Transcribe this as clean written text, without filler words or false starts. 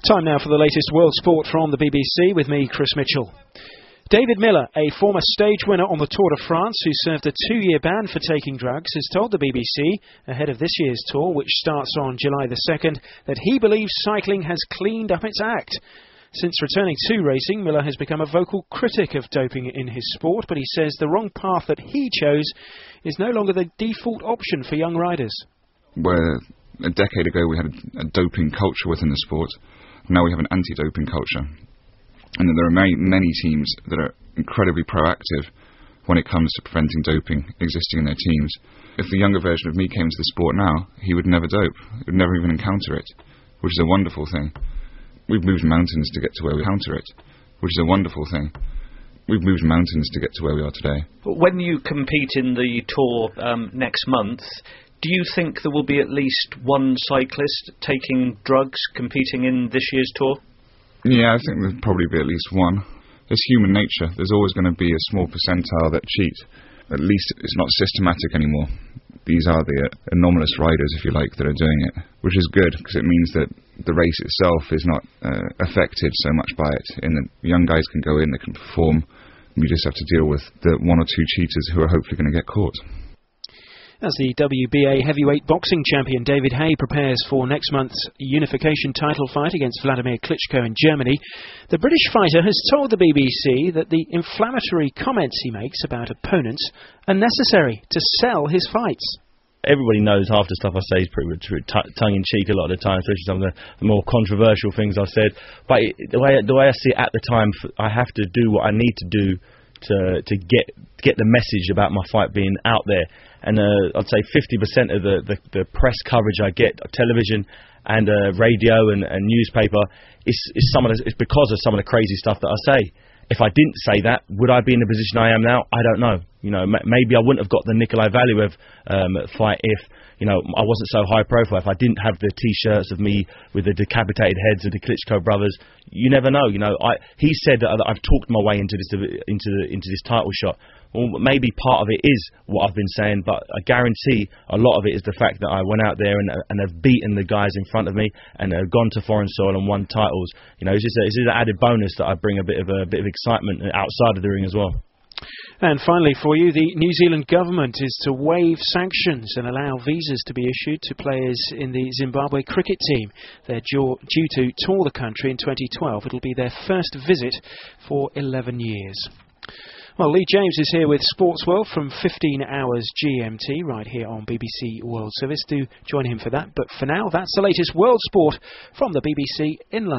Time now for the latest world sport from the BBC with me, Chris Mitchell. David Miller, a former stage winner on the Tour de France who served a 2-year ban for taking drugs, has told the BBC, ahead of this year's tour, which starts on July the 2nd, that he believes cycling has cleaned up its act. Since returning to racing, Miller has become a vocal critic of doping in his sport, but he says the wrong path that he chose is no longer the default option for young riders. Where a decade ago we had a doping culture within the sport, now we have an anti-doping culture. And that there are many teams that are incredibly proactive when it comes to preventing doping existing in their teams. If the younger version of me came to the sport now, he would never dope. He would never even encounter it, which is a wonderful thing. We've moved mountains to get to where we encounter it, which is a wonderful thing. We've moved mountains to get to where we are today. When you compete in the Tour next month, do you think there will be at least one cyclist taking drugs competing in this year's Tour? Yeah, I think there'll probably be at least one. It's human nature. There's always going to be a small percentile that cheat. At least it's not systematic anymore. These are the anomalous riders, if you like, that are doing it, which is good because it means that the race itself is not affected so much by it. And the young guys can go in, they can perform. We just have to deal with the one or two cheaters who are hopefully going to get caught. As the WBA heavyweight boxing champion David Haye prepares for next month's unification title fight against Vladimir Klitschko in Germany, the British fighter has told the BBC that the inflammatory comments he makes about opponents are necessary to sell his fights. Everybody knows half the stuff I say is pretty tongue-in-cheek a lot of the time, especially some of the more controversial things I've said. But the way I see it at the time, I have to do what I need to do to get the message about my fight being out there. And I'd say 50% of the press coverage I get, television and radio and newspaper, is because of some of the crazy stuff that I say. If I didn't say that, would I be in the position I am now? I don't know. You know, maybe I wouldn't have got the Nikolai Valuev fight if, you know, I wasn't so high profile. If I didn't have the T-shirts of me with the decapitated heads of the Klitschko brothers, you never know. You know, he said that I've talked my way into this title shot. Well, maybe part of it is what I've been saying, but I guarantee a lot of it is the fact that I went out there and have beaten the guys in front of me and have gone to foreign soil and won titles. You know, it's just an added bonus that I bring a bit of excitement outside of the ring as well. And finally for you, the New Zealand government is to waive sanctions and allow visas to be issued to players in the Zimbabwe cricket team. They're due to tour the country in 2012. It'll be their first visit for 11 years. Well, Lee James is here with Sports World from 15 hours GMT right here on BBC World Service. Do join him for that. But for now, that's the latest world sport from the BBC in London.